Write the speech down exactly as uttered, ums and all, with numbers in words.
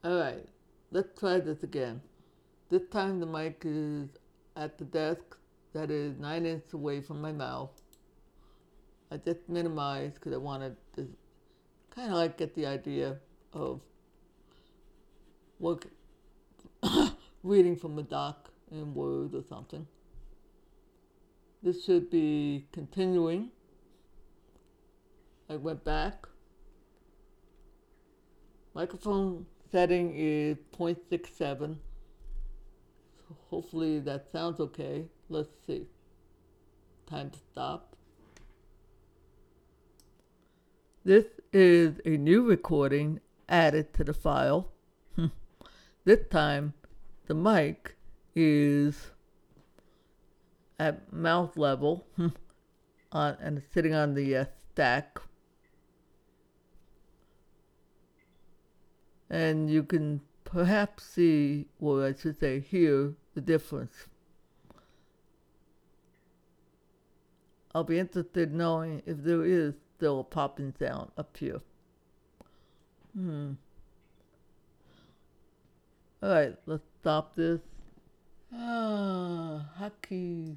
Alright, let's try this again. This time the mic is at the desk that is nine inches away from my mouth. I just minimized because I wanted to kind of like get the idea of work, reading from a doc in Word or something. This should be continuing. I went back. Microphone setting is zero point six seven. So hopefully that sounds okay. Let's see. Time to stop. This is a new recording added to the file. This time the mic is at mouth level on, and sitting on the uh, stack. And you can perhaps see, or I should say hear, the difference. I'll be interested in knowing if there is still a popping sound up here. Hmm. Alright, let's stop this. Ah, hotkey.